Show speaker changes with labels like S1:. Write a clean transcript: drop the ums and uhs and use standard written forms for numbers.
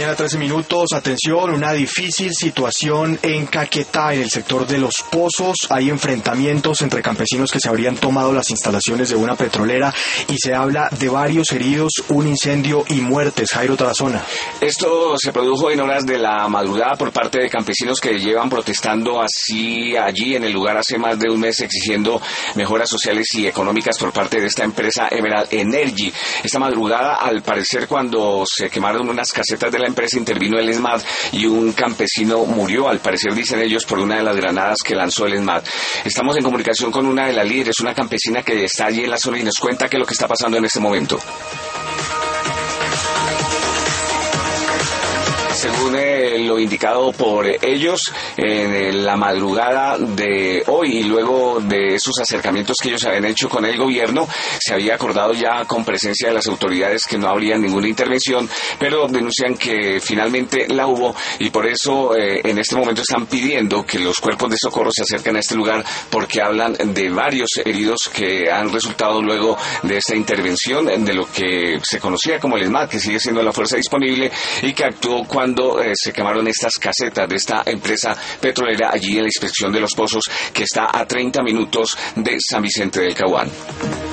S1: mañana, 13 minutos. Atención, una difícil situación en Caquetá, en el sector de Los Pozos. Hay enfrentamientos entre campesinos que se habrían tomado las instalaciones de una petrolera y se habla de varios heridos, un incendio y muertes. Jairo Tarazona.
S2: Esto se produjo en horas de la madrugada por parte de campesinos que llevan protestando así allí en el lugar hace más de un mes, exigiendo mejoras sociales y económicas por parte de esta empresa Emerald Energy. Esta madrugada, al parecer, cuando se quemaron unas casetas de la empresa, intervino el ESMAD y un campesino murió, al parecer, dicen ellos, por una de las granadas que lanzó el ESMAD. Estamos en comunicación con una de las líderes, una campesina que está allí en la zona y nos cuenta qué es lo que está pasando en este momento. Según lo indicado por ellos, en la madrugada de hoy y luego de esos acercamientos que ellos habían hecho con el gobierno, se había acordado ya con presencia de las autoridades que no habría ninguna intervención, pero denuncian que finalmente la hubo y por eso en este momento están pidiendo que los cuerpos de socorro se acerquen a este lugar porque hablan de varios heridos que han resultado luego de esta intervención de lo que se conocía como el ESMAD, que sigue siendo la fuerza disponible y que actuó cuando se quemaron estas casetas de esta empresa petrolera allí en la inspección de Los Pozos, que está a 30 minutos de San Vicente del Caguán.